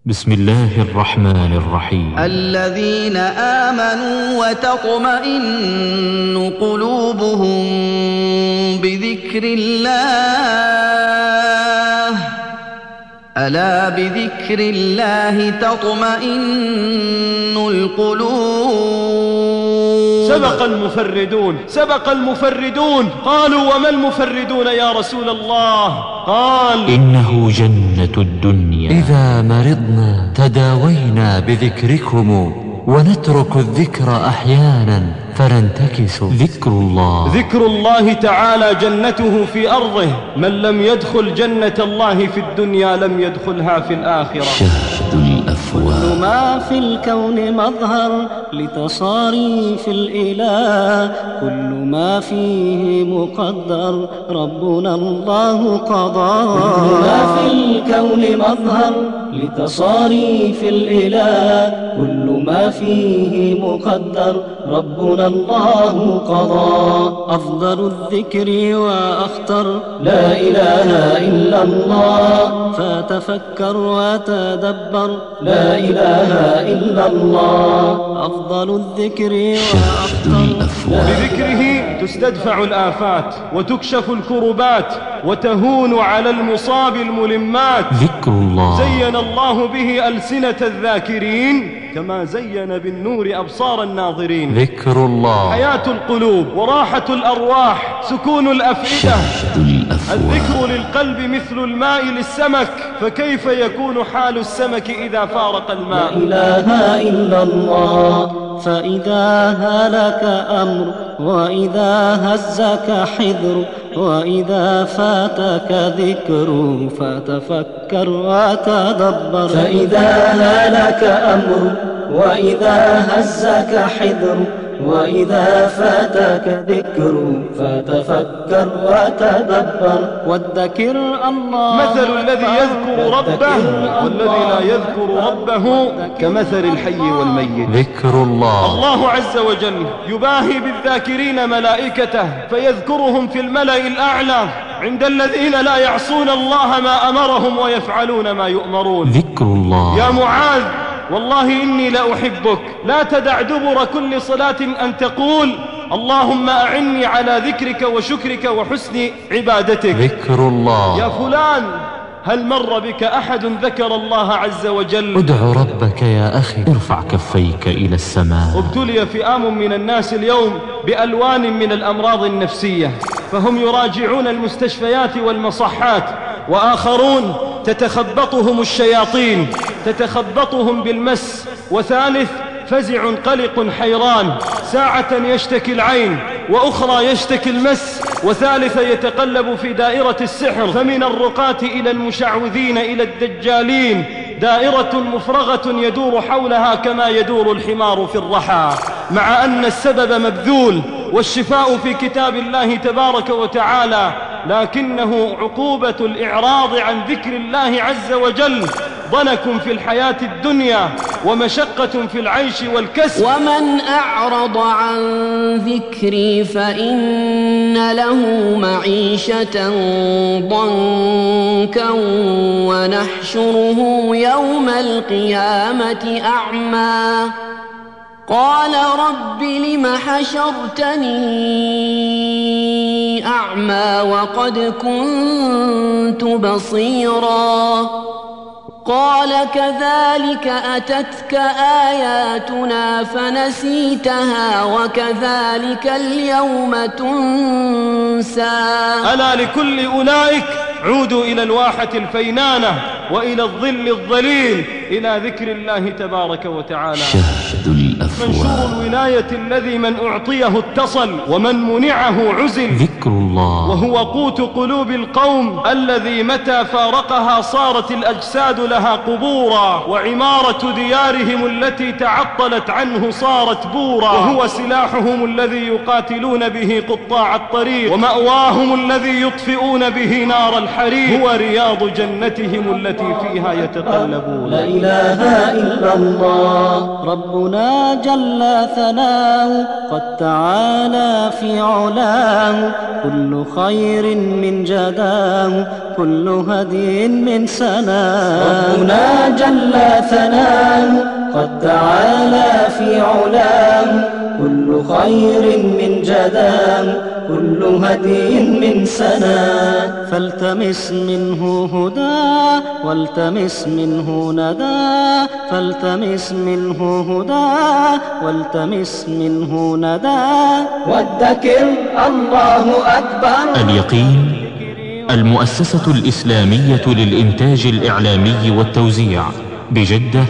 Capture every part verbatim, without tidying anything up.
بسم الله الرحمن الرحيم. الذين آمنوا وتطمئن قلوبهم بذكر الله ألا بذكر الله تطمئن القلوب. سبق المفردون سبق المفردون قالوا وما المفردون يا رسول الله؟ قال إنه جنة الدنيا إذا مرضنا تداوينا بذكركم ونترك الذكر أحيانا فننتكس. ذكر الله ذكر الله تعالى جنته في أرضه. من لم يدخل جنة الله في الدنيا لم يدخلها في الآخرة. شهد الأفواه. كل ما في الكون مظهر لتصاريف الإله، كل ما فيه مقدر ربنا الله قضى. كل ما في الكون مظهر لتصاريف الإله، كل ما فيه مقدر ربنا الله قضى. أفضل الذكر وأخطر لا إله إلا الله، فتفكر وتدبر لا إله إلا الله. أفضل الذكر وأخطر. بذكره تستدفع الآفات وتكشف الكربات وتهون على المصاب الملمات. ذكر الله زين الله به ألسنة الذاكرين كما زين بالنور أبصار الناظرين. ذكر الله حياة القلوب وراحة الأرواح سكون الأفئدة. شهد الأفواه. الذكر للقلب مثل الماء للسمك، فكيف يكون حال السمك إذا فارق الماء؟ لا إله إلا الله. فإذا هلك أمر وإذا هزك حذر وإذا فاتك ذكر فتفكر وتدبر. فإذا هلك أمر وإذا هزك حذر وإذا فاتك ذكر فتفكر وتدبر. والذكر الله مثل الذي يذكر ربه والذي لا يذكر ربه كمثل الحي والميت. ذكر الله الله عز وجل يباهي بالذاكرين ملائكته فيذكرهم في الملأ الأعلى عند الذين لا يعصون الله ما أمرهم ويفعلون ما يؤمرون. ذكر الله يا معاذ والله إني لأحبك، لا تدع دبر كل صلاة أن تقول اللهم أعني على ذكرك وشكرك وحسن عبادتك. ذكر الله يا فلان هل مر بك أحد ذكر الله عز وجل؟ ادع ربك يا أخي، ارفع كفيك إلى السماء. ابتلي فئام من الناس اليوم بألوان من الأمراض النفسية، فهم يراجعون المستشفيات والمصحات، وآخرون تتخبطهم الشياطين تتخبطهم بالمس، وثالث فزع قلق حيران، ساعة يشتكي العين وأخرى يشتكي المس، وثالثة يتقلب في دائرة السحر. فمن الرقاة إلى المشعوذين إلى الدجالين دائرة مفرغة يدور حولها كما يدور الحمار في الرحى، مع أن السبب مبذول والشفاء في كتاب الله تبارك وتعالى، لكنه عقوبة الإعراض عن ذكر الله عز وجل ضنك في الحياة الدنيا ومشقة في العيش والكسب. ومن أعرض عن ذكري فإن له معيشة ضنكا ونحشره يوم القيامة أعمى. قال رب لم حشرتني أعمى وقد كنت بصيرا. قال كذلك أتتك آياتنا فنسيتها وكذلك اليوم تنسى. ألا لكل أولئك عودوا إلى الواحة الفينانة وإلى الظل الظليل، إلى ذكر الله تبارك وتعالى. شهد الأفواه. منشور الولاية الذي من أعطيه اتصل ومن منعه عزل. ذكر الله وهو قوت قلوب القوم الذي متى فارقها صارت الأجساد لها قبورا، وعمارة ديارهم التي تعطلت عنه صارت بورا، وهو سلاحهم الذي يقاتلون به قطاع الطريق، ومأواهم الذي يطفئون به نار الحريق، هو رياض جنتهم التي فيها يتقلبون. إله إلا الله. ربنا جل ثناه قد تعالى في علاه، كل خير من جداه، كل هدي من سناه. ربنا جل ثناه قد تعالى في علاه، كل خير من جداه، كل هدي من سناه. فالتمس منه هدى والتمس منه ندى، فالتمس منه هدى والتمس منه ندى، وادكر الله أكبر. اليقين المؤسسة الإسلامية للإنتاج الإعلامي والتوزيع بجدة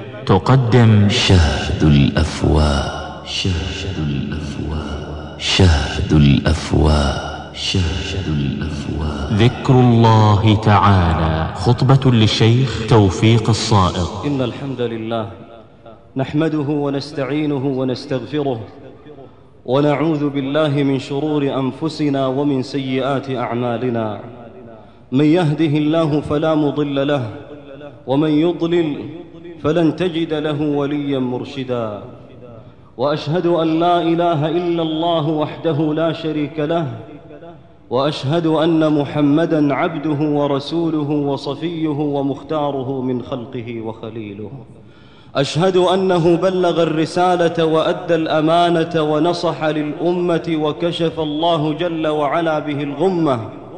تقدم شهد الأفواه، شهد الأفواه، شهد الأفواه، شهد الأفواه. ذكر الله تعالى، خطبة للشيخ توفيق الصائغ. إن الحمد لله نحمده ونستعينه ونستغفره، ونعوذ بالله من شرور أنفسنا ومن سيئات أعمالنا. من يهده الله فلا مضل له، ومن يضلل فلن تجد له وليا مرشدا. وأشهد أن لا إله إلا الله وحده لا شريك له، وأشهد أن محمدًا عبده ورسوله وصفيه ومختاره من خلقه وخليله. أشهد أنه بلغ الرسالة وأدى الأمانة ونصح للأمة، وكشف الله جل وعلا به الغمة.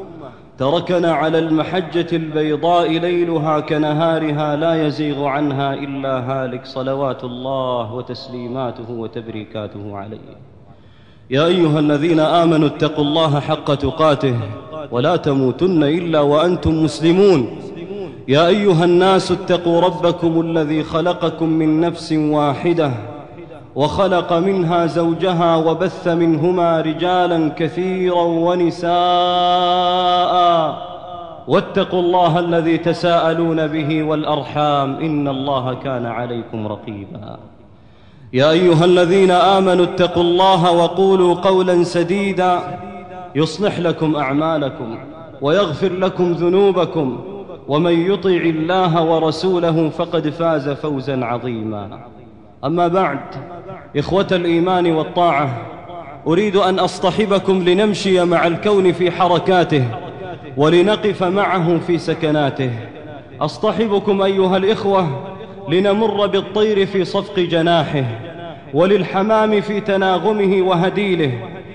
تركنا على المحجة البيضاء ليلها كنهارها، لا يزيغ عنها إلا هالك، صلوات الله وتسليماته وتبريكاته عليه. يا أيها الذين آمنوا اتقوا الله حق تقاته ولا تموتن إلا وأنتم مسلمون. يا أيها الناس اتقوا ربكم الذي خلقكم من نفس واحدة، وخلق منها زوجها، وبث منهما رجالا كثيرا ونساء، واتقوا الله الذي تساءلون به والأرحام، إن الله كان عليكم رقيبا. يا أيها الذين آمنوا اتقوا الله وقولوا قولا سديدا يصلح لكم أعمالكم ويغفر لكم ذنوبكم، ومن يطع الله ورسوله فقد فاز فوزا عظيما. أما بعد، إخوة الإيمان والطاعة، أريد أن أصطحبكم لنمشي مع الكون في حركاته، ولنقف معه في سكناته. أصطحبكم أيها الإخوة لنمر بالطير في صفق جناحه، وللحمام في تناغمه وهديله،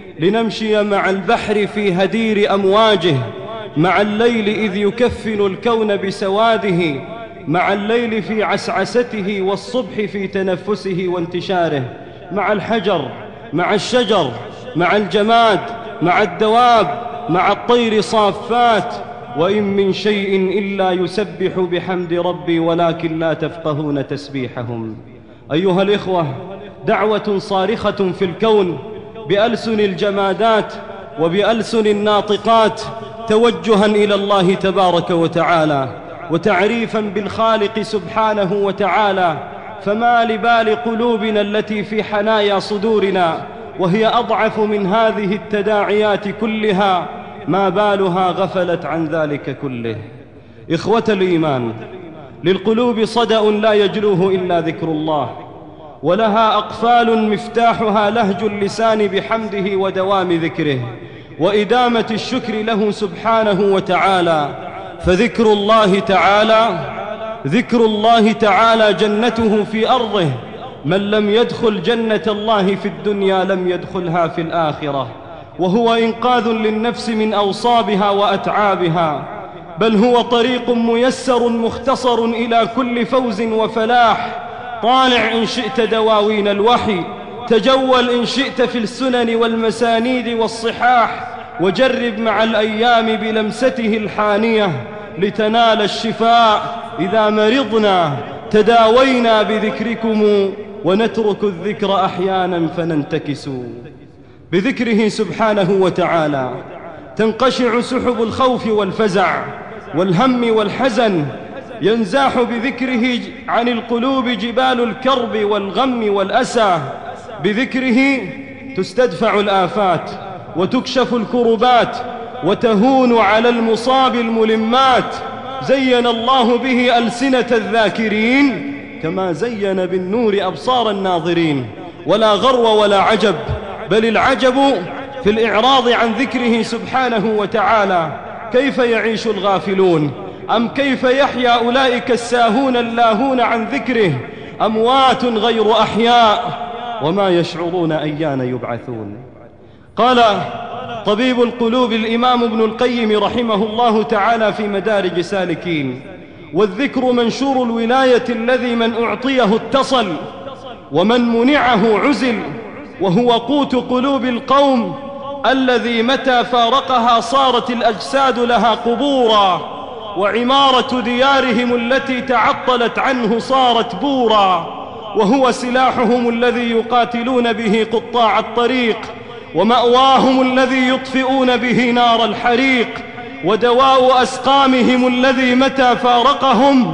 لنمشي مع البحر في هدير أمواجه، مع الليل إذ يكفن الكون بسواده، مع الليل في عسعسته، والصبح في تنفسه وانتشاره، مع الحجر، مع الشجر، مع الجماد، مع الدواب، مع الطير صافات. وإن من شيء إلا يسبح بحمد ربي ولكن لا تفقهون تسبيحهم. أيها الإخوة، دعوة صارخة في الكون بألسن الجمادات وبألسن الناطقات، توجها إلى الله تبارك وتعالى، وتعريفا بالخالق سبحانه وتعالى. فما لبال قلوبنا التي في حنايا صدورنا وهي أضعف من هذه التداعيات كلها، ما بالها غفلت عن ذلك كله؟ إخوة الإيمان، للقلوب صدأ لا يجلوه إلا ذكر الله، ولها أقفال مفتاحها لهج اللسان بحمده ودوام ذكره وإدامة الشكر له سبحانه وتعالى. فذكر الله تعالى ذكر الله تعالى جنته في أرضه. من لم يدخل جنة الله في الدنيا لم يدخلها في الآخرة، وهو إنقاذ للنفس من أوصابها وأتعابها، بل هو طريق ميسر مختصر إلى كل فوز وفلاح. طالع إن شئت دواوين الوحي، تجول إن شئت في السنن والمسانيد والصحاح، وجرب مع الأيام بلمسته الحانية لتنال الشفاء. إذا مرضنا تداوينا بذكركم، ونترك الذكر أحيانا فننتكس. بذكره سبحانه وتعالى تنقشع سحب الخوف والفزع والهم والحزن، ينزاح بذكره عن القلوب جبال الكرب والغم والأسى. بذكره تستدفع الآفات وتكشف الكربات، وتهون على المصاب الملمات. زين الله به ألسنة الذاكرين كما زين بالنور أبصار الناظرين. ولا غرو ولا عجب، بل العجب في الإعراض عن ذكره سبحانه وتعالى. كيف يعيش الغافلون؟ أم كيف يحيا أولئك الساهون اللاهون عن ذكره؟ أموات غير أحياء وما يشعرون أيان يبعثون. قال طبيب القلوب الإمام ابن القيم رحمه الله تعالى في مدارج سالكين: والذكر منشور الولاية الذي من أعطيه اتصل ومن منعه عزل، وهو قوت قلوب القوم الذي متى فارقها صارت الأجساد لها قبورا، وعمارة ديارهم التي تعطلت عنه صارت بورا، وهو سلاحهم الذي يقاتلون به قطاع الطريق، ومأواهم الذي يطفئون به نار الحريق، ودواء أسقامهم الذي متى فارقهم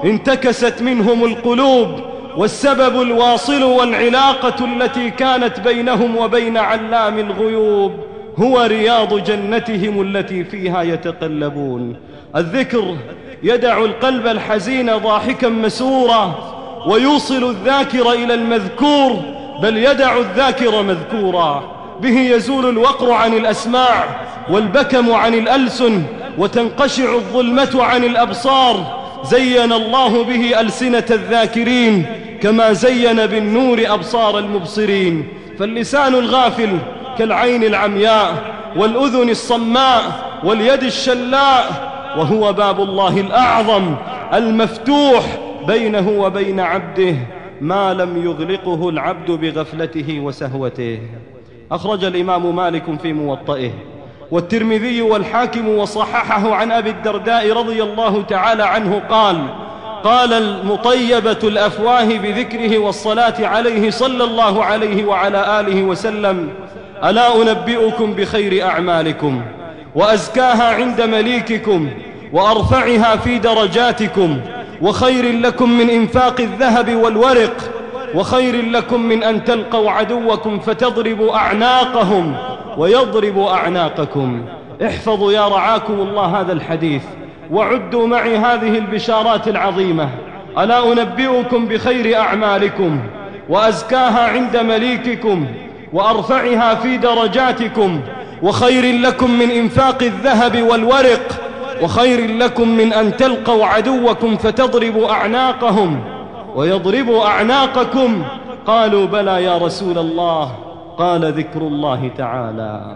انتكست منهم القلوب، والسبب الواصل والعلاقة التي كانت بينهم وبين علام الغيوب هو رياض جنتهم التي فيها يتقلبون. الذكر يدع القلب الحزين ضاحكا مسرورا، ويوصل الذاكر إلى المذكور، بل يدع الذاكر مذكورا. به يزول الوقر عن الأسماع والبكم عن الألسن، وتنقشع الظلمة عن الأبصار. زين الله به ألسنة الذاكرين كما زين بالنور أبصار المبصرين. فاللسان الغافل كالعين العمياء والأذن الصماء واليد الشلاء، وهو باب الله الأعظم المفتوح بينه وبين عبده ما لم يغلقه العبد بغفلته وسهوته. أخرج الإمام مالك في موطئه والترمذي والحاكم وصححه عن أبي الدرداء رضي الله تعالى عنه قال: قال المطيبة الأفواه بذكره والصلاة عليه صلى الله عليه وعلى آله وسلم: ألا أنبئكم بخير أعمالكم وأزكاها عند مليككم وأرفعها في درجاتكم، وخير لكم من إنفاق الذهب والورق، وخير لكم من أن تلقوا عدوكم فتضربوا أعناقهم ويضرب أعناقكم. احفظوا يا رعاكم الله هذا الحديث، وعدوا معي هذه البشارات العظيمة: ألا أنبئكم بخير أعمالكم وأزكاها عند مليككم وأرفعها في درجاتكم، وخير لكم من إنفاق الذهب والورق، وخير لكم من أن تلقوا عدوكم فتضربوا أعناقهم ويضربوا أعناقكم. قالوا: بلى يا رسول الله. قال: ذكر الله تعالى.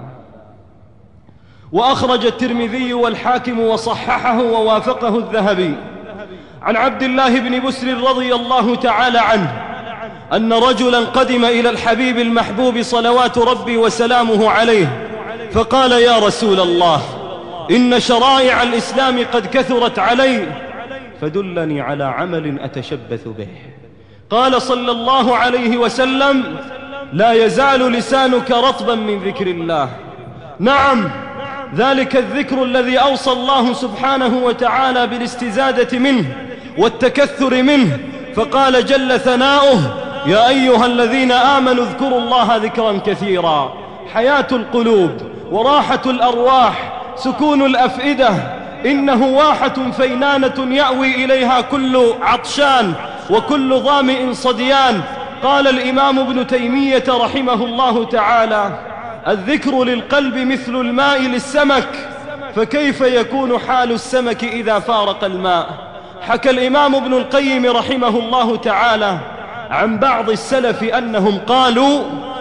وأخرج الترمذي والحاكم وصححه ووافقه الذهبي عن عبد الله بن بسر رضي الله تعالى عنه أن رجلا قدم إلى الحبيب المحبوب صلوات ربي وسلامه عليه فقال: يا رسول الله، إن شرائع الإسلام قد كثرت علي، فدلني على عمل أتشبث به. قال صلى الله عليه وسلم: لا يزال لسانك رطبا من ذكر الله. نعم، ذلك الذكر الذي أوصى الله سبحانه وتعالى بالاستزادة منه والتكثر منه، فقال جل ثناؤه: يا أيها الذين آمنوا اذكروا الله ذكرا كثيرا. حياة القلوب وراحة الأرواح، سكون الأفئدة، إنه واحة فينانة يأوي إليها كل عطشان وكل ظامئ صديان. قال الإمام ابن تيمية رحمه الله تعالى: الذكر للقلب مثل الماء للسمك، فكيف يكون حال السمك إذا فارق الماء؟ حكى الإمام ابن القيم رحمه الله تعالى عن بعض السلف أنهم قالوا: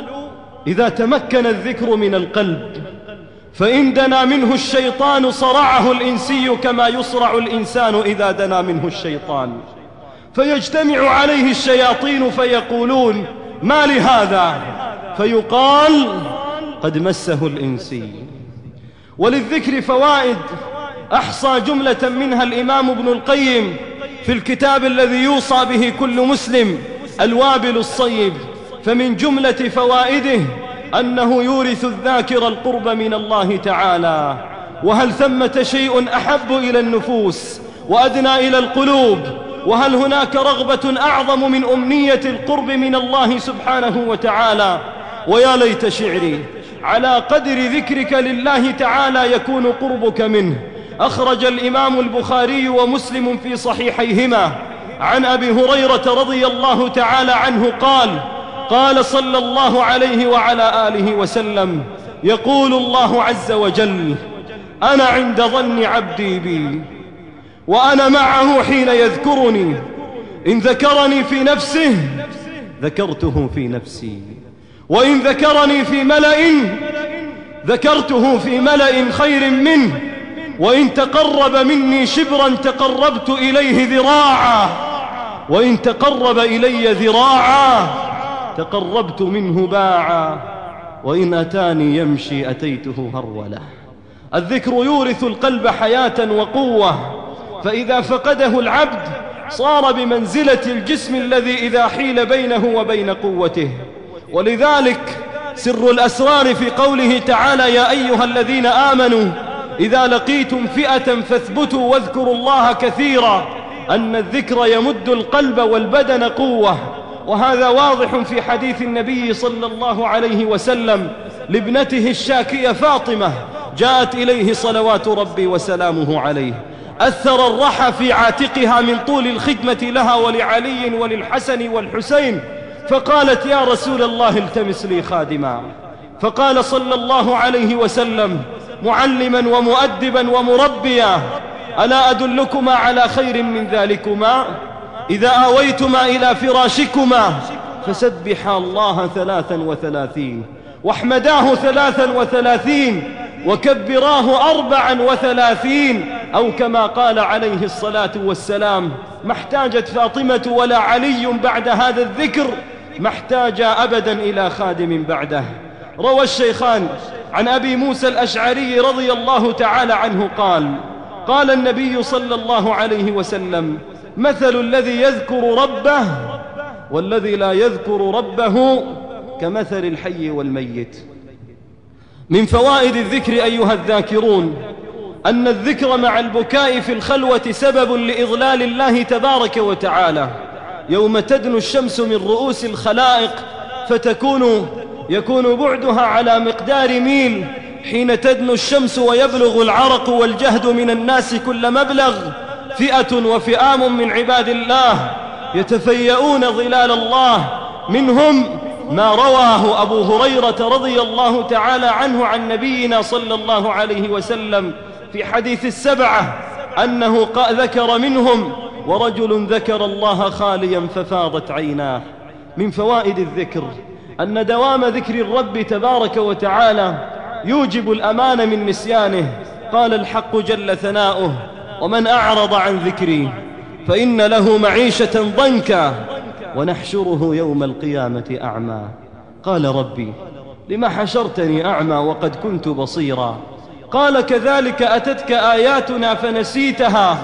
إذا تمكن الذكر من القلب فإن دنا منه الشيطان صرعه الإنسي كما يصرع الإنسان إذا دنا منه الشيطان، فيجتمع عليه الشياطين فيقولون: ما لهذا؟ فيقال: قد مسه الإنسي. وللذكر فوائد أحصى جملة منها الإمام ابن القيم في الكتاب الذي يوصى به كل مسلم، الوابل الصيب. فمن جملة فوائده أنه يورث الذاكر القرب من الله تعالى. وهل ثمة شيء أحب إلى النفوس وأدنى إلى القلوب؟ وهل هناك رغبة أعظم من أمنية القرب من الله سبحانه وتعالى؟ ويا ليت شعري على قدر ذكرك لله تعالى يكون قربك منه، أخرج الإمام البخاري ومسلم في صحيحيهما عن أبي هريرة رضي الله تعالى عنه قال قال صلى الله عليه وعلى آله وسلم: يقول الله عز وجل: أنا عند ظن عبدي بي وأنا معه حين يذكرني، إن ذكرني في نفسه ذكرته في نفسي، وإن ذكرني في ملأ ذكرته في ملأ خير منه، وإن تقرب مني شبرا تقربت إليه ذراعا، وإن تقرب إلي ذراعا تقربت منه باعا، وإن أتاني يمشي أتيته هرولا. الذكر يورث القلب حياة وقوة، فإذا فقده العبد صار بمنزلة الجسم الذي إذا حيل بينه وبين قوته. ولذلك سر الأسرار في قوله تعالى: يا أيها الذين آمنوا إذا لقيتم فئة فاثبتوا واذكروا الله كثيرا، أن الذكر يمد القلب والبدن قوة. وهذا واضح في حديث النبي صلى الله عليه وسلم لابنته الشاكية فاطمة، جاءت إليه صلوات ربي وسلامه عليه، أثر الرحى في عاتقها من طول الخدمة لها ولعلي وللحسن والحسين، فقالت: يا رسول الله التمس لي خادما. فقال صلى الله عليه وسلم معلما ومؤدبا ومربيا: ألا أدلكما على خير من ذلكما؟ إذا آويتما إلى فراشكما فسبحا الله ثلاثا وثلاثين، واحمداه ثلاثا وثلاثين، وكبراه أربعا وثلاثين، أو كما قال عليه الصلاة والسلام. ما احتاجت فاطمة ولا علي بعد هذا الذكر، ما احتاج أبدا إلى خادم بعده. روى الشيخان عن أبي موسى الأشعري رضي الله تعالى عنه قال: قال النبي صلى الله عليه وسلم: مثل الذي يذكر ربه والذي لا يذكر ربه كمثل الحي والميت. من فوائد الذكر أيها الذاكرون أن الذكر مع البكاء في الخلوة سبب لإضلال الله تبارك وتعالى. يوم تدنو الشمس من رؤوس الخلائق فتكون يكون بعدها على مقدار ميل، حين تدنو الشمس ويبلغ العرق والجهد من الناس كل مبلغ، فئة وفئام من عباد الله يتفيئون ظلال الله، منهم ما رواه أبو هريرة رضي الله تعالى عنه عن نبينا صلى الله عليه وسلم في حديث السبعة أنه ذكر منهم: ورجل ذكر الله خاليا ففاضت عيناه. من فوائد الذكر أن دوام ذكر الرب تبارك وتعالى يوجب الأمان من نسيانه. قال الحق جل ثناؤه: ومن أعرض عن ذكري فإن له معيشة ضنكا ونحشره يوم القيامة أعمى. قال: ربي لما حشرتني أعمى وقد كنت بصيرا؟ قال: كذلك أتتك آياتنا فنسيتها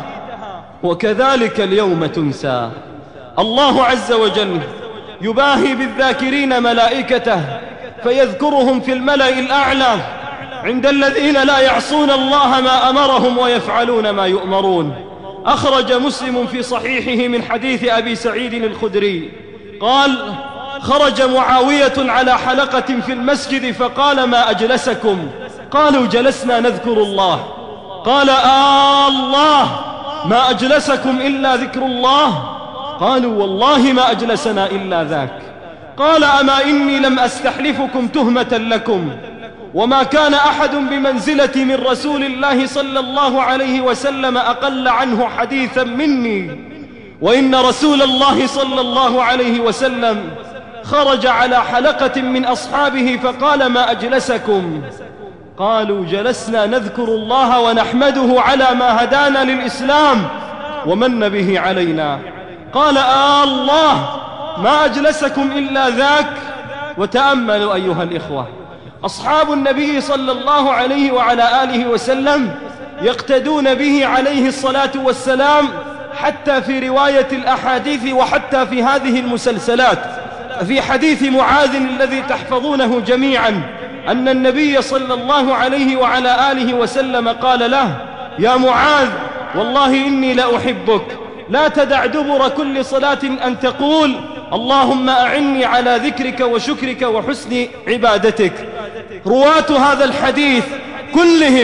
وكذلك اليوم تنسى. الله عز وجل يباهي بالذاكرين ملائكته فيذكرهم في الملأ الأعلى عند الذين لا يعصون الله ما أمرهم ويفعلون ما يؤمرون. أخرج مسلم في صحيحه من حديث أبي سعيد الخدري قال: خرج معاوية على حلقة في المسجد فقال: ما أجلسكم؟ قالوا: جلسنا نذكر الله. قال: آه الله، ما أجلسكم إلا ذكر الله؟ قالوا: والله ما أجلسنا إلا ذاك. قال: أما إني لم أستحلفكم تهمة لكم، وما كان أحد بمنزلة من رسول الله صلى الله عليه وسلم أقل عنه حديثا مني، وإن رسول الله صلى الله عليه وسلم خرج على حلقة من أصحابه فقال: ما أجلسكم؟ قالوا: جلسنا نذكر الله ونحمده على ما هدانا للإسلام ومن به علينا. قال: آه الله، ما أجلسكم إلا ذاك. وتأملوا أيها الإخوة، أصحاب النبي صلى الله عليه وعلى آله وسلم يقتدون به عليه الصلاة والسلام حتى في رواية الأحاديث وحتى في هذه المسلسلات. في حديث معاذ الذي تحفظونه جميعا أن النبي صلى الله عليه وعلى آله وسلم قال له: يا معاذ، والله إني لأحبك، لا تدع دبر كل صلاة أن تقول: اللهم أعني على ذكرك وشكرك وحسن عبادتك. رواة هذا الحديث كلهم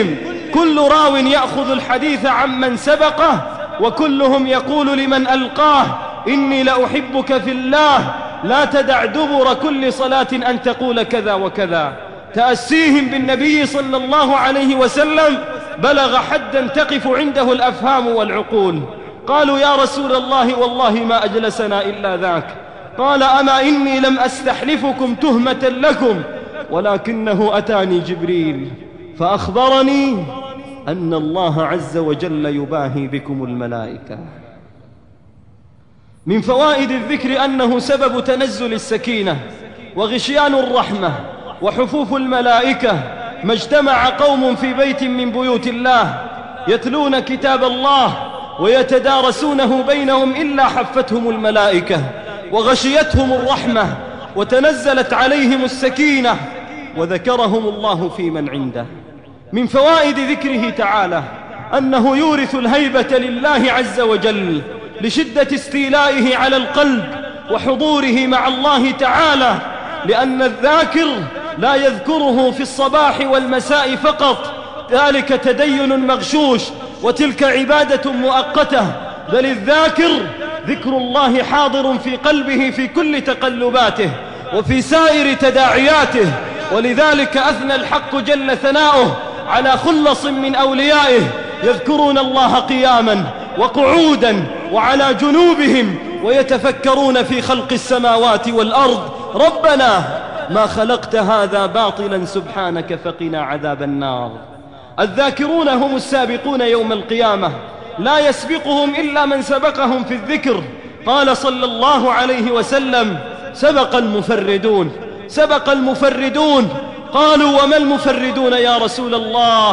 كل راو يأخذ الحديث عمن سبقه، وكلهم يقول لمن ألقاه: إني لأحبك في الله، لا تدع دبر كل صلاة أن تقول كذا وكذا. تأسيهم بالنبي صلى الله عليه وسلم بلغ حدا تقف عنده الأفهام والعقول. قالوا: يا رسول الله والله ما أجلسنا إلا ذاك. قال: أما إني لم أستحلفكم تهمة لكم، ولكنه أتاني جبريل فأخبرني أن الله عز وجل يباهي بكم الملائكة. من فوائد الذكر أنه سبب تنزل السكينة وغشيان الرحمة وحفوف الملائكة. ما اجتمع قوم في بيت من بيوت الله يتلون كتاب الله ويتدارسونه بينهم إلا حفتهم الملائكة وغشيتهم الرحمة وتنزلت عليهم السكينة وذكرهم الله في من عنده. من فوائد ذكره تعالى أنه يورث الهيبة لله عز وجل لشدة استيلائه على القلب وحضوره مع الله تعالى، لأن الذاكر لا يذكره في الصباح والمساء فقط، ذلك تدين مغشوش وتلك عبادة مؤقتة، بل الذاكر ذكر الله حاضر في قلبه في كل تقلباته وفي سائر تداعياته. ولذلك أثنى الحق جل ثناؤه على خلص من أوليائه يذكرون الله قياما وقعودا وعلى جنوبهم ويتفكرون في خلق السماوات والأرض: ربنا ما خلقت هذا باطلا سبحانك فقنا عذاب النار. الذاكرون هم السابقون يوم القيامة، لا يسبقهم إلا من سبقهم في الذكر. قال صلى الله عليه وسلم: سبق المفردون سبق المفردون. قالوا: وما المفردون يا رسول الله؟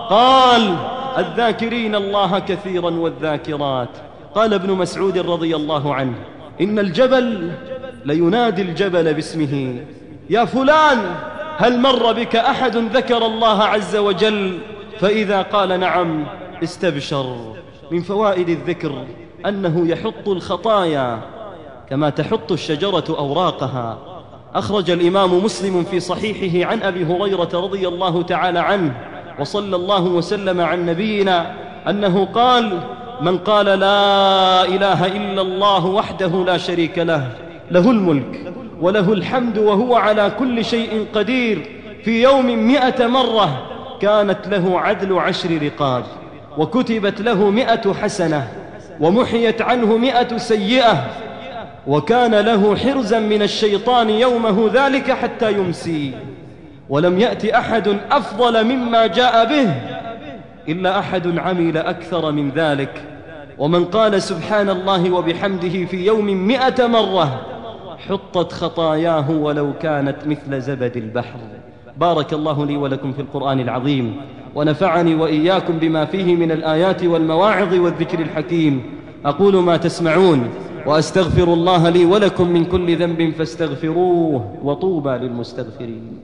قال: الذاكرين الله كثيرا والذاكرات. قال ابن مسعود رضي الله عنه: إن الجبل لينادي الجبل باسمه: يا فلان هل مر بك أحد ذكر الله عز وجل؟ فإذا قال نعم استبشر. من فوائد الذكر أنه يحط الخطايا كما تحط الشجرة أوراقها. أخرج الإمام مسلم في صحيحه عن أبي هريرة رضي الله تعالى عنه وصلى الله وسلم عن نبينا أنه قال: من قال لا إله إلا الله وحده لا شريك له، له الملك وله الحمد وهو على كل شيء قدير، في يوم مئة مرة كانت له عدل عشر رقاب، وكتبت له مئة حسنة، ومحيت عنه مئة سيئة، وكان له حرزا من الشيطان يومه ذلك حتى يمسي. ولم يأت أحد أفضل مما جاء به إلا أحد عمل أكثر من ذلك. ومن قال سبحان الله وبحمده في يوم مئة مرة حطت خطاياه ولو كانت مثل زبد البحر. بارك الله لي ولكم في القرآن العظيم، ونفعني وإياكم بما فيه من الآيات والمواعظ والذكر الحكيم. أقول ما تسمعون وأستغفر الله لي ولكم من كل ذنب فاستغفروه، وطوبى للمستغفرين.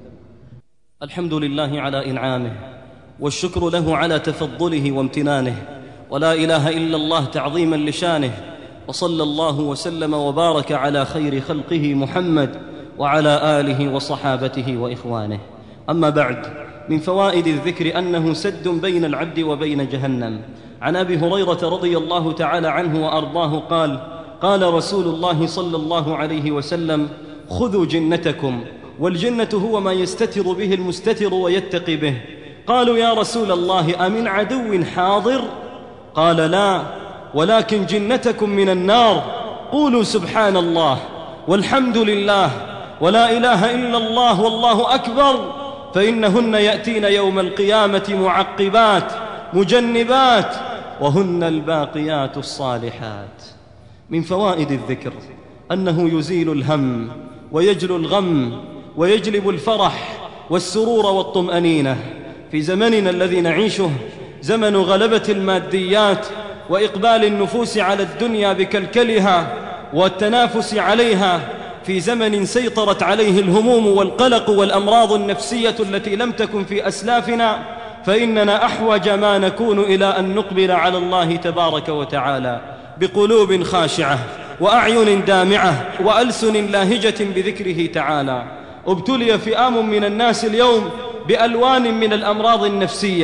الحمد لله على إنعامه، والشكر له على تفضله وامتنانه، ولا إله إلا الله تعظيما لشانه. وصلى الله وسلم وبارك على خير خلقه محمد وعلى آله وصحابته وإخوانه. أما بعد، من فوائد الذكر أنه سد بين العبد وبين جهنم. عن أبي هريرة رضي الله تعالى عنه وأرضاه قال: قال رسول الله صلى الله عليه وسلم: خذوا جنتكم. والجنة هو ما يستتر به المستتر ويتقي به. قالوا: يا رسول الله أمن عدو حاضر؟ قال: لا، ولكن جنتكم من النار. قولوا سبحان الله والحمد لله ولا إله إلا الله والله أكبر، فإنهن يأتين يوم القيامة معقبات مجنبات، وهن الباقيات الصالحات. من فوائد الذكر أنه يزيل الهم ويجلو الغم ويجلب الفرح والسرور والطمأنينة. في زمننا الذي نعيشه، زمن غلبة الماديات وإقبال النفوس على الدنيا بكلكلها والتنافس عليها، في زمن سيطرت عليه الهموم والقلق والأمراض النفسية التي لم تكن في أسلافنا، فإننا أحوج ما نكون إلى أن نقبل على الله تبارك وتعالى بقلوب خاشعة وأعين دامعة وألسن لاهجة بذكره تعالى. ابتلي فئام من الناس اليوم بألوان من الأمراض النفسية،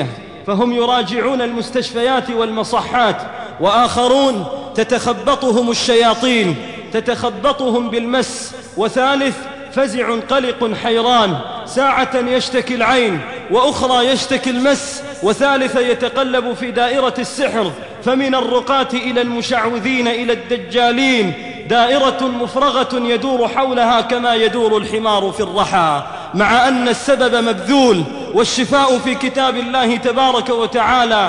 فهم يراجعون المستشفيات والمصحات، وآخرون تتخبطهم الشياطين تتخبطهم بالمس، وثالث فزع قلق حيران، ساعة يشتكي العين وأخرى يشتكي المس، وثالثة يتقلب في دائرة السحر، فمن الرقاة إلى المشعوذين إلى الدجالين دائرة مفرغة يدور حولها كما يدور الحمار في الرحى، مع أن السبب مبذول والشفاء في كتاب الله تبارك وتعالى،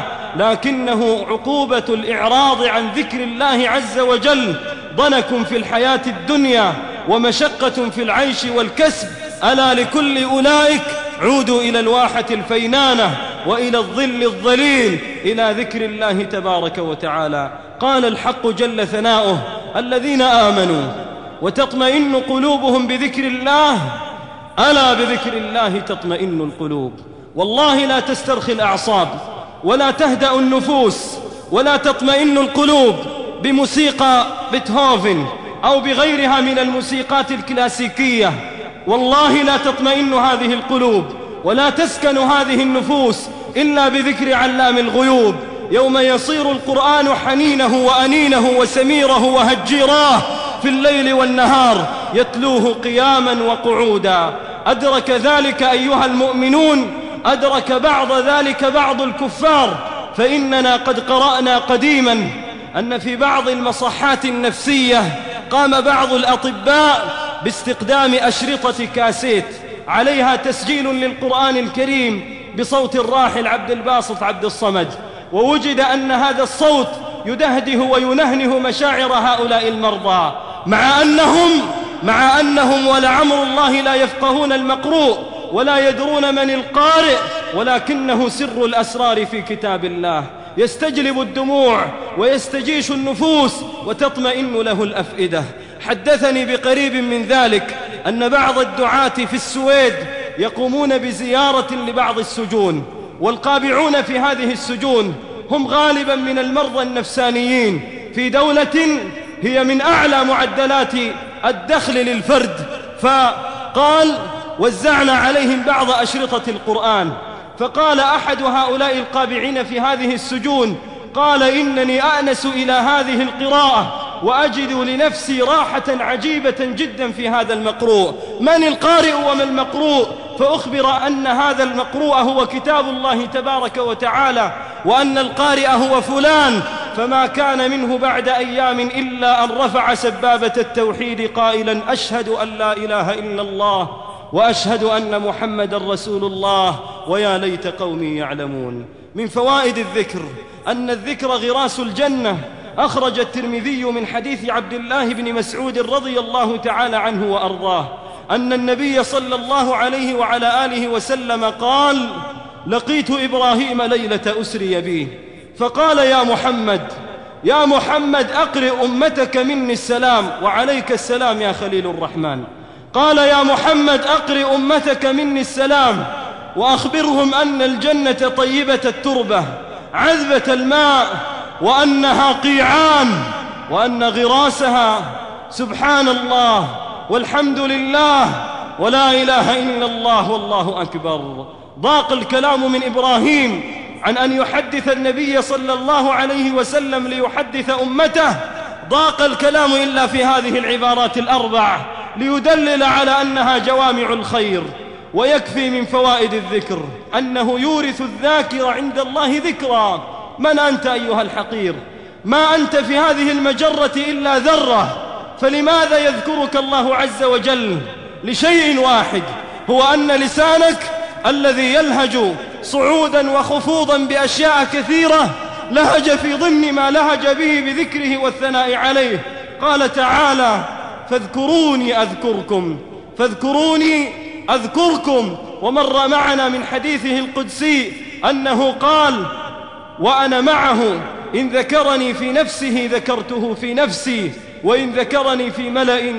لكنه عقوبة الإعراض عن ذكر الله عز وجل ضنك في الحياة الدنيا ومشقة في العيش والكسب. ألا لكل أولئك عودوا إلى الواحة الفينانة وإلى الظل الظليل، إلى ذكر الله تبارك وتعالى. قال الحق جل ثناؤه: الذين آمنوا وتطمئن قلوبهم بذكر الله، ألا بذكر الله تطمئن القلوب. والله لا تسترخي الأعصاب ولا تهدأ النفوس ولا تطمئن القلوب بموسيقى بيتهوفن أو بغيرها من الموسيقات الكلاسيكية، والله لا تطمئن هذه القلوب ولا تسكن هذه النفوس إلا بذكر علام الغيوب، يوم يصير القرآن حنينه وأنينه وسميره وهجيراه في الليل والنهار، يتلوه قياما وقعودا. أدرك ذلك أيها المؤمنون، أدرك بعض ذلك بعض الكفار، فإننا قد قرأنا قديما أن في بعض المصحات النفسية قام بعض الأطباء باستخدام أشرطة كاسيت عليها تسجيل للقرآن الكريم بصوت الراحل عبد الباسط عبد الصمد، ووجد أن هذا الصوت يدهده وينهنه مشاعر هؤلاء المرضى، مع أنهم مع أنهم ولعمر الله لا يفقهون المقروء ولا يدرون من القارئ، ولكنه سر الأسرار في كتاب الله، يستجلب الدموع ويستجيش النفوس وتطمئن له الأفئدة. حدثني بقريب من ذلك أن بعض الدعاة في السويد يقومون بزيارة لبعض السجون، والقابعون في هذه السجون هم غالبا من المرضى النفسانيين في دولة هي من أعلى معدلات الدخل للفرد، فقال: وزعنا عليهم بعض أشرطة القرآن، فقال أحد هؤلاء القابعين في هذه السجون، قال: إنني أأنس إلى هذه القراءة وأجد لنفسي راحة عجيبة جدا في هذا المقروء. من القارئ وما المقروء؟ فأخبر أن هذا المقروء هو كتاب الله تبارك وتعالى، وأن القارئ هو فلان، فما كان منه بعد أيام إلا أن رفع سبابة التوحيد قائلا: أشهد أن لا إله إلا الله وأشهد أن محمدا رسول الله، ويا ليت قومي يعلمون. من فوائد الذكر أن الذكر غراس الجنة. أخرج الترمذي من حديث عبد الله بن مسعود رضي الله تعالى عنه وأرضاه أن النبي صلى الله عليه وعلى آله وسلم قال: لقيت إبراهيم ليلة أسري بي فقال: يا محمد يا محمد أقرئ أمتك مني السلام. وعليك السلام يا خليل الرحمن. قال: يا محمد أقرئ أمتك مني السلام وأخبرهم أن الجنة طيبة التربة عذبة الماء، وأنها قيعان، وأن غراسها سبحان الله والحمد لله ولا إله إلا الله والله أكبر. ضاق الكلام من إبراهيم عن أن يحدث النبي صلى الله عليه وسلم ليحدث أمته، ضاق الكلام إلا في هذه العبارات الأربع ليدلل على أنها جوامع الخير. ويكفي من فوائد الذكر أنه يورث الذاكر عند الله ذكرا. من أنت أيها الحقير؟ ما أنت في هذه المجرة إلا ذرة، فلماذا يذكرك الله عز وجل؟ لشيء واحد، هو أن لسانك الذي يلهج صعودا وخفوضا بأشياء كثيرة لهج في ضمن ما لهج به بذكره والثناء عليه. قال تعالى: فاذكروني أذكركم فاذكروني أذكركم. ومر معنا من حديثه القدسي أنه قال: وأنا معه إن ذكرني في نفسه ذكرته في نفسي، وإن ذكرني في ملأ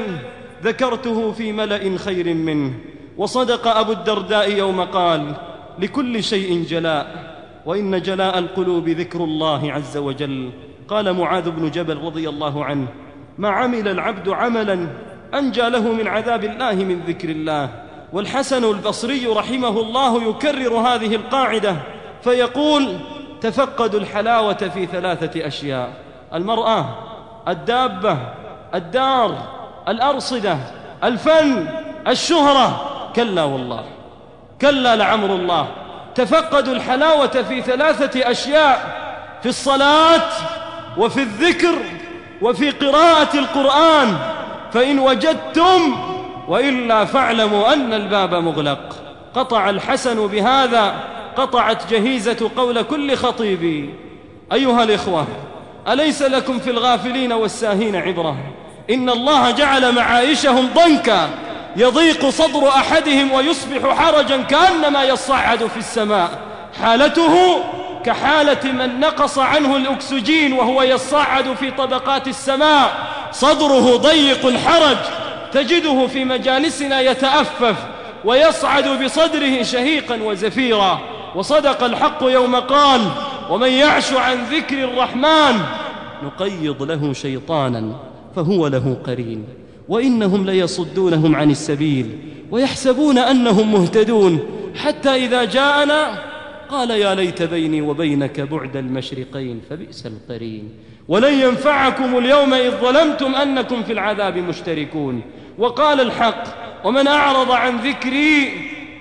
ذكرته في ملأ خير منه. وصدق أبو الدرداء يوم قال: لكل شيء جلاء، وإن جلاء القلوب ذكر الله عز وجل. قال معاذ بن جبل رضي الله عنه: ما عمل العبد عملا أنجى له من عذاب الله من ذكر الله. والحسن البصري رحمه الله يكرر هذه القاعدة فيقول تفقدوا الحلاوة في ثلاثة أشياء: المرأة، الدابة، الدار، الأرصدة، الفن، الشهرة. كلا والله، كلا لعمر الله. تفقدوا الحلاوة في ثلاثة أشياء: في الصلاة، وفي الذكر، وفي قراءة القرآن، فإن وجدتم، وإلا فاعلموا أن الباب مغلق. قطع الحسن بهذا، قطعت جهيزة قول كل خطيب. أيها الإخوة، أليس لكم في الغافلين والساهين عبرة؟ إن الله جعل معايشهم ضنكا، يضيق صدر أحدهم ويصبح حرجا كأنما يصعد في السماء. حالته كحالة من نقص عنه الأكسجين وهو يصعد في طبقات السماء، صدره ضيق حرج، تجده في مجالسنا يتأفف ويصعد بصدره شهيقا وزفيرا. وصدق الحق يوم قال: ومن يعش عن ذكر الرحمن نقيض له شيطانا فهو له قرين، وإنهم ليصدونهم عن السبيل ويحسبون أنهم مهتدون، حتى إذا جاءنا قال يا ليت بيني وبينك بعد المشرقين فبئس القرين. ولن ينفعكم اليوم إذ ظلمتم أنكم في العذاب مشتركون. وقال الحق: ومن أعرض عن ذكري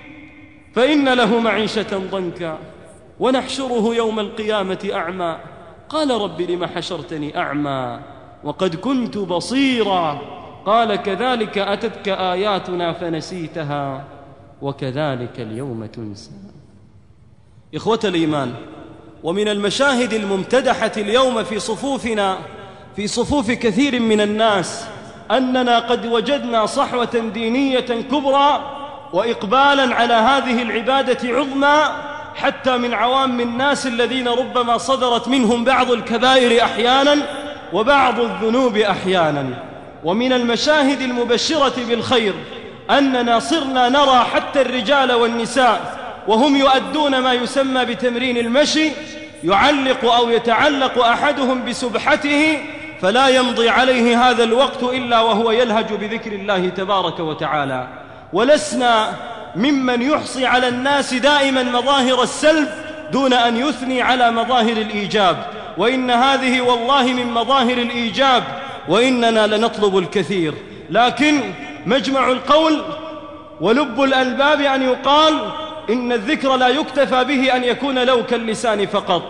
فإن له معيشة ضنكا ونحشره يوم القيامة أعمى. قال رب لم حشرتني أعمى وقد كنت بصيرا. قال كذلك أتتك آياتنا فنسيتها وكذلك اليوم تنسى. إخوة الإيمان، ومن المشاهد الممتدحة اليوم في صفوفنا، في صفوف كثير من الناس، أننا قد وجدنا صحوة دينية كبرى وإقبالا على هذه العبادة عظمى، حتى من عوام الناس الذين ربما صدرت منهم بعض الكبائر أحيانا وبعض الذنوب أحيانا. ومن المشاهد المبشرة بالخير أننا صرنا نرى حتى الرجال والنساء وهم يؤدون ما يسمى بتمرين المشي، يعلق أو يتعلق أحدهم بسبحته، فلا يمضي عليه هذا الوقت إلا وهو يلهج بذكر الله تبارك وتعالى. ولسنا ممن يحصي على الناس دائما مظاهر السلب دون أن يثني على مظاهر الإيجاب، وإن هذه والله من مظاهر الإيجاب، وإننا لنطلب الكثير. لكن مجمع القول ولب الألباب أن يقال إن الذكر لا يكتفى به أن يكون لو كاللسان فقط،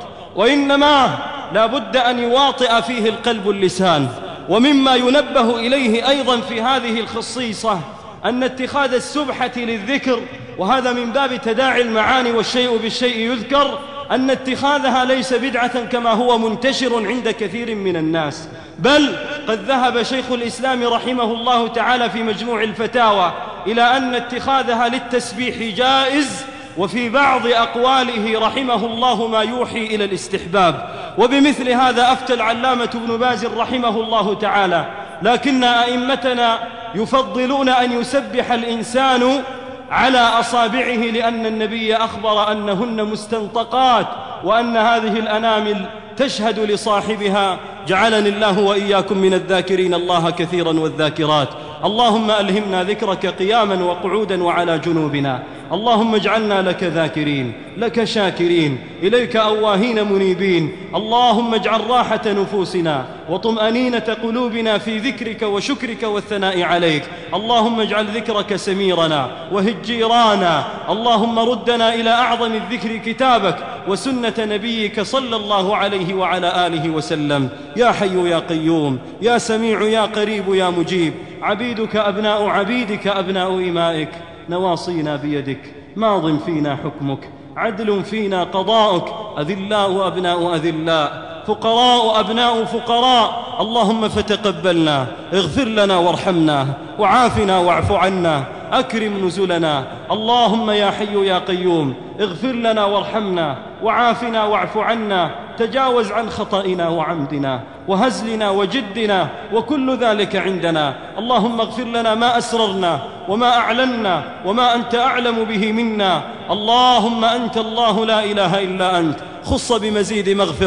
وإنما لا بد أن يواطئ فيه القلب اللسان. ومما ينبه إليه أيضا في هذه الخصيصة أن اتخاذ السبحة للذكر، وهذا من باب تداعي المعاني والشيء بالشيء يذكر، أن اتخاذها ليس بدعة كما هو منتشر عند كثير من الناس، بل قد ذهب شيخ الإسلام رحمه الله تعالى في مجموع الفتاوى إلى أن اتخاذها للتسبيح جائز، وفي بعض أقواله رحمه الله ما يوحي إلى الاستحباب. وبمثل هذا أفتى العلامة ابن باز رحمه الله تعالى. لكن أئمتنا يفضلون أن يسبح الإنسان على أصابعه، لأن النبي أخبر أنهن مستنطقات، وأن هذه الأنامل تشهد لصاحبها. جعلني الله وإياكم من الذاكرين الله كثيرا والذاكرات. اللهم ألهمنا ذكرك قياما وقعودا وعلى جنوبنا. اللهم اجعلنا لك ذاكرين، لك شاكرين، إليك أواهين منيبين. اللهم اجعل راحة نفوسنا وطمأنينة قلوبنا في ذكرك وشكرك والثناء عليك. اللهم اجعل ذكرك سميرنا وهجيرانا. اللهم ردنا إلى أعظم الذكر كتابك وسنة نبيك صلى الله عليه وعلى آله وسلم. يا حي يا قيوم، يا سميع يا قريب يا مجيب. عبيدك أبناء عبيدك أبناء إمائك، نواصينا بيدك، ماض فينا حكمك، عدل فينا قضاؤك، أذلاء أبناء أذلاء، فقراء أبناء فقراء. اللهم فتقبلنا، اغفر لنا وارحمنا، وعافنا واعف عنا، أكرم نزلنا. اللهم يا حي يا قيوم اغفر لنا وارحمنا، وعافنا واعف عنا، تجاوز عن خطئنا وعمدنا وهزلنا وجدنا وكل ذلك عندنا. اللهم اغفر لنا ما أسررنا وما أعلنا وما أنت أعلم به منا. اللهم أنت الله لا إله إلا أنت، خص بمزيد مغفرة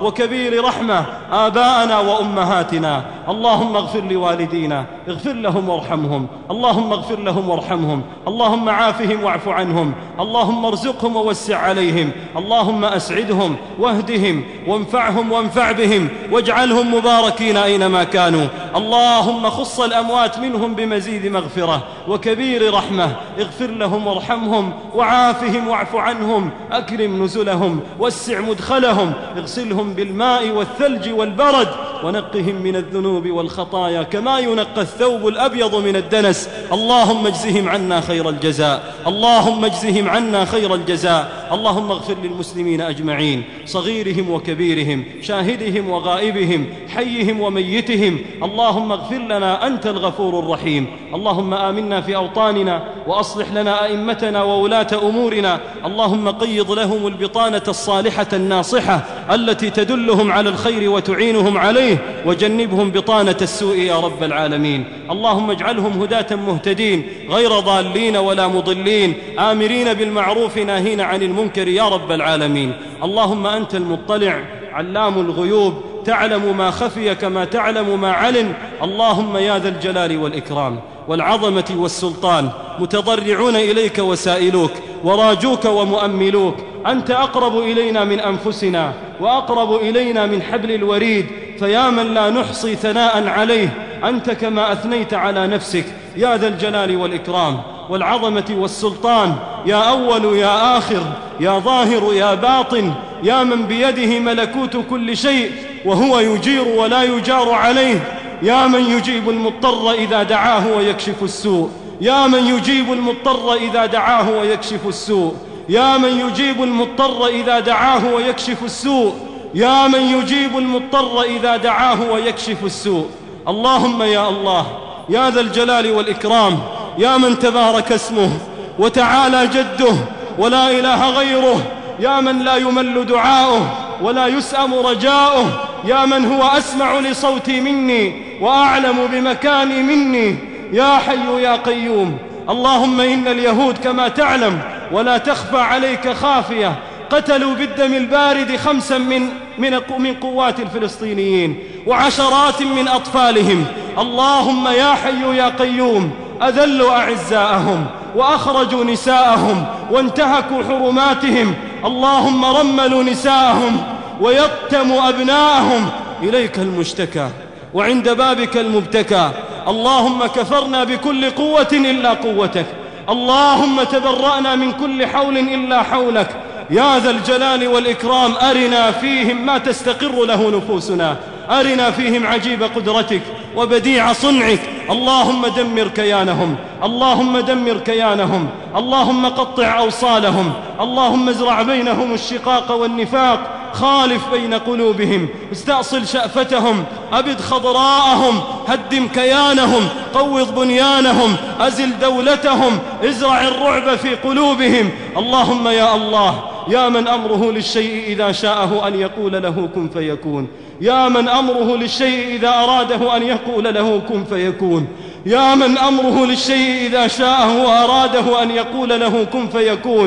وكبير رحمة آباءنا وأمهاتنا. اللهم اغفر لوالدينا، اغفر لهم وارحمهم، اللهم اغفر لهم وارحمهم، اللهم عافهم واعف عنهم، اللهم ارزقهم ووسع عليهم، اللهم أسعدهم واهدهم وانفعهم وانفع بهم واجعلهم مباركين أينما كانوا. اللهم خص الأموات منهم بمزيد مغفرة وكبير رحمة، اغفر لهم وارحمهم وعافهم واعف عنهم، أكرم نزلهم وسع مدخلهم، اغسلهم بالماء والثلج والبرد ونقهم من الذنوب والخطايا كما ينقى الثوب الأبيض من الدنس. اللهم اجزهم عنا خير الجزاء، اللهم اجزهم عنا خير الجزاء. اللهم اغفر للمسلمين أجمعين، صغيرهم وكبيرهم، شاهدهم وغائبهم، حيهم وميتهم. اللهم اغفر لنا، أنت الغفور الرحيم. اللهم آمنا في أوطاننا وأصلح لنا أئمتنا وولاة أمورنا. اللهم قيض لهم البطانة الصالحة الناصحة التي تدلهم على الخير وتعينهم عليه، وجنبهم بطانة السوء يا رب العالمين. اللهم اجعلهم هداة مهتدين غير ضالين ولا مضلين، آمرين بالمعروف ناهين عن المنكر يا رب العالمين. اللهم أنت المطلع علام الغيوب، تعلم ما خفي كما تعلم ما علن. اللهم يا ذا الجلال والإكرام والعظمة والسلطان، متضرعون إليك وسائلوك وراجوك ومؤملوك. أنت أقرب إلينا من أنفسنا وأقرب إلينا من حبل الوريد، فيا من لا نحصي ثناء عليه أنت كما أثنيت على نفسك يا ذا الجلال والإكرام والعظمة والسلطان. يا أول يا آخر، يا ظاهر يا باطن، يا من بيده ملكوت كل شيء وهو يجير ولا يجار عليه، يا من يجيب المضطر إذا دعاه ويكشف السوء، يا من يجيب المضطر إذا دعاه ويكشف السوء، يا من يجيب المضطر إذا دعاه ويكشف السوء، يا من يجيب المضطر إذا دعاه ويكشف السوء. اللهم يا الله يا ذا الجلال والإكرام، يا من تبارك اسمه وتعالى جده ولا إله غيره، يا من لا يمل دعاؤه ولا يسأم رجاؤه، يا من هو أسمع لصوتي مني وأعلم بمكاني مني، يا حي يا قيوم. اللهم إن اليهود كما تعلم ولا تخفى عليك خافية قتلوا بالدم البارد خمسا من من من قوات الفلسطينيين وعشرات من أطفالهم. اللهم يا حي يا قيوم، أذلوا أعزاءهم وأخرجوا نساءهم وانتهكوا حرماتهم. اللهم رملوا نساءهم ويتموا أبناءهم. إليك المشتكى وعند بابك المبتكى. اللهم كفرنا بكل قوة إلا قوتك، اللهم تبرأنا من كل حول إلا حولك يا ذا الجلال والإكرام. أرنا فيهم ما تستقر له نفوسنا، أرنا فيهم عجيب قدرتك وبديع صنعك. اللهم دمر كيانهم، اللهم دمر كيانهم، اللهم قطع أوصالهم، اللهم ازرع بينهم الشقاق والنفاق، خالف بين قلوبهم، استأصل شأفتهم، أبد خضراءهم، هدم كيانهم، قوض بنيانهم، أزل دولتهم، ازرع الرعب في قلوبهم. اللهم يا الله يا من أمره للشيء إذا شاءه أن يقول له كن فيكون، يا من أمره للشيء إذا أراده أن يقول له كن فيكون، يا من أمره للشيء إذا شاءه وأراده أن يقول له كن فيكون.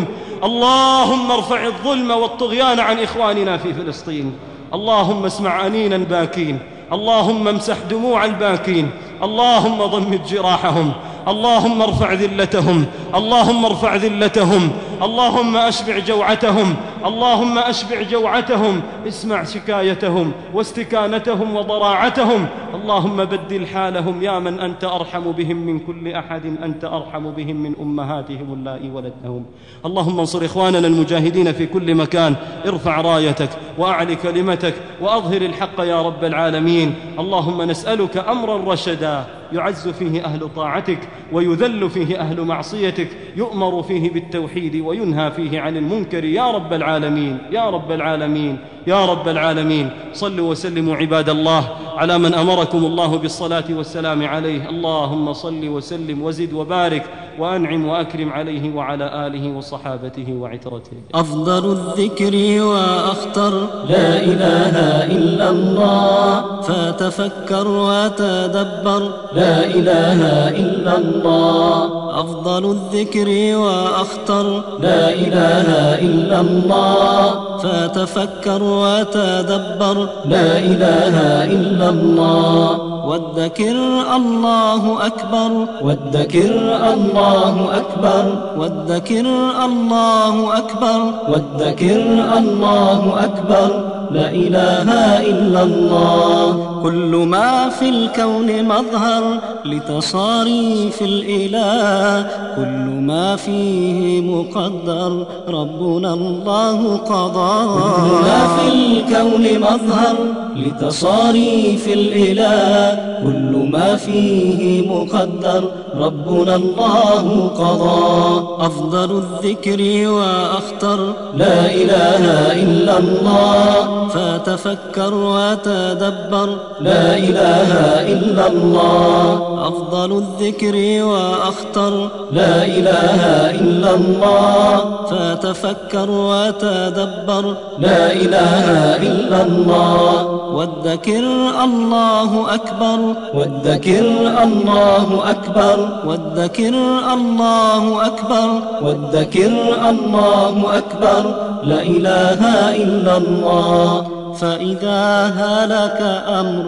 اللهم ارفع الظلم والطغيان عن إخواننا في فلسطين. اللهم اسمع أنين الباكين، اللهم امسح دموع الباكين، اللهم ضمد جراحهم، اللهم ارفع ذلتهم، اللهم ارفع ذلتهم، اللهم أشبع جوعتهم، اللهم أشبع جوعتهم، اسمع شكايتهم واستكانتهم وضراعتهم. اللهم بدل حالهم يا من أنت أرحم بهم من كل أحد، أنت أرحم بهم من أمهاتهم اللائي ولدنهم. اللهم انصر إخواننا المجاهدين في كل مكان، ارفع رايتك وأعل كلمتك وأظهر الحق يا رب العالمين. اللهم نسألك أمرا رشدا يعز فيه أهل طاعتك ويذل فيه أهل معصيتك، يؤمر فيه بالتوحيد وينهى فيه عن المنكر يا رب العالمين، يا رب العالمين، يا رب العالمين. صلوا وسلموا عباد الله على من أمركم الله بالصلاة والسلام عليه. اللهم صل وسلم وزد وبارك وأنعم وأكرم عليه وعلى آله وصحابته وعترته. أفضل الذكر وأخطر لا إله إلا الله، فتفكر وتدبر لا إله إلا الله. أفضل الذكر وأخطر لا إله إلا الله، فتفكر وتدبر لا إله إلا الله. والذكر الله أكبر والذكر الله أكبر والذكر الله أكبر والذكر الله أكبر لا إله إلا الله. كل ما في الكون مظهر لتصاريف الإله، كل ما فيه مقدر ربنا الله قضى. كل ما في الكون مظهر لتصاريف الإله، كل ما فيه مقدر ربنا الله قضى. أفضل الذكر وأخطر لا إله إلا الله، فتفكر وتدبر لا إله إلا الله. أفضل الذكر وأخطر لا إله إلا الله، فتفكر وتدبر لا إله إلا الله. والذكر الله أكبر والذكر الله أكبر والذكر الله أكبر والذكر الله أكبر لا إله إلا الله. فإذا هلك أمر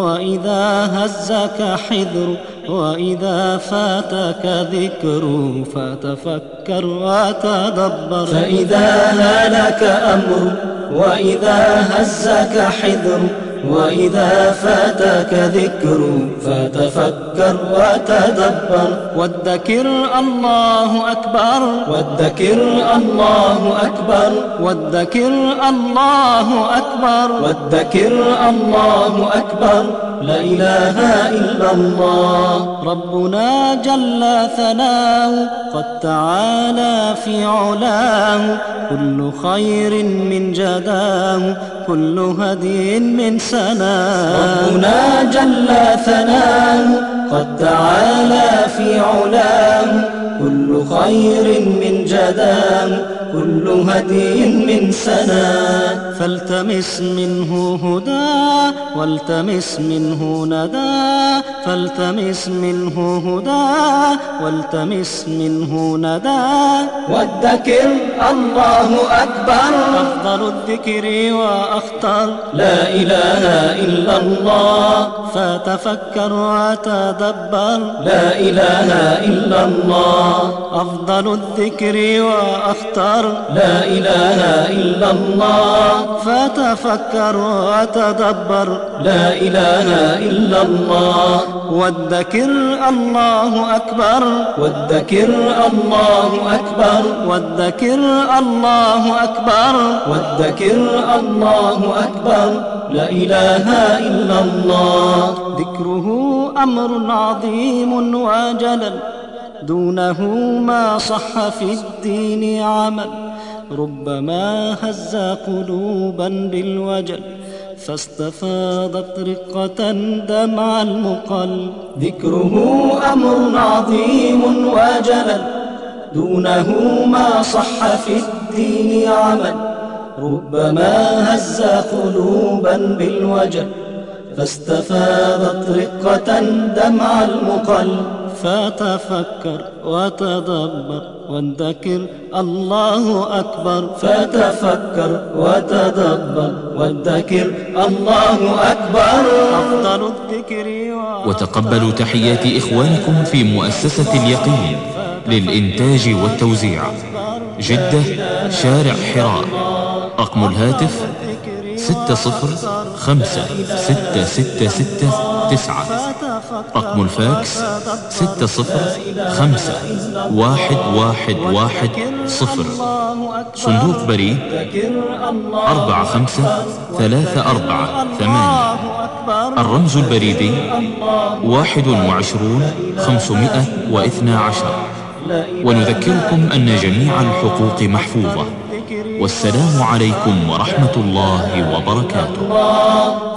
وإذا هزك حذر وإذا فاتك ذكر فتفكر وتدبر. فإذا هلك أمر وإذا هزك حذر وإذا فاتك ذكر فتفكر وتدبر. والذكر الله أكبر والذكر الله أكبر والذكر الله أكبر والذكر الله أكبر لا إله إلا الله. ربنا جل ثناه قد تعالى في علاه، كل خير من جداه كل هدي من سناه. ربنا جل ثناه قد تعالى في علاه، كل خير من جداه كل هدي من سناه. فالتمس منه هدى والتمس منه ندى، فالتمس منه هدى والتمس منه ندى. والذكر الله أكبر أفضل الذكر وأخطر لا إله إلا الله. فتفكر وتدبر لا إله إلا الله. أفضل الذكر وأخطر لا إله إلا الله. فتفكر وتدبر لا إله إلا الله. والذكر الله أكبر والذكر الله أكبر والذكر الله أكبر والذكر الله أكبر لا إله إلا الله. ذكره أمر عظيم وجلل، دونه ما صح في الدين عمل. ربما هز قلوبا بالوجل فاستفاضت رقة دمع المقل. ذكره أمر عظيم وجلل، دونه ما صح في الدين عمل. ربما هز قلوبا بالوجل فاستفاضت رقة دمع المقل. فتفكر وتدبر والذكر الله أكبر. فتفكر وتدبر والذكر الله أكبر. أفضل الذكر. وتقبلوا تحيات إخوانكم في مؤسسة اليقين للإنتاج والتوزيع، جدة، شارع حراء. رقم الهاتف ستة صفر خمسة ستة ستة ستة تسعة. رقم الفاكس ستة صفر خمسة واحد واحد واحد صفر. صندوق بريد أربعة خمسة ثلاثة أربعة ثمانية. الرمز البريدي واحد وعشرون خمسمائة واثنى عشر. ونذكركم أن جميع الحقوق محفوظة. والسلام عليكم ورحمة الله وبركاته.